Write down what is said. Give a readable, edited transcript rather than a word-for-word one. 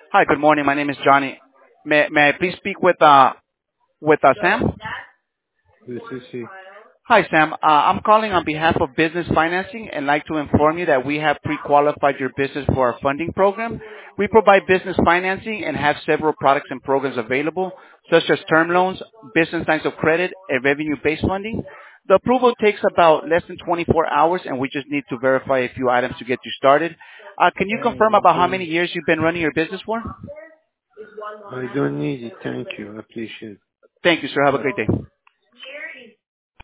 Hi, good morning. My name is Johnny. May I please speak with Sam? This is he. Hi, Sam. I'm calling on behalf of Business Financing and like to inform you that we have pre-qualified your business for our funding program. We provide business financing and have several products and programs available, such as term loans, business lines of credit, and revenue-based funding. The approval takes about less than 24 hours, and we just need to verify a few items to get you started. Can you confirm about how many Okay. years you've been running your business for? I don't need it. Thank you. I appreciate it. Thank you, sir. Have a Bye. great day.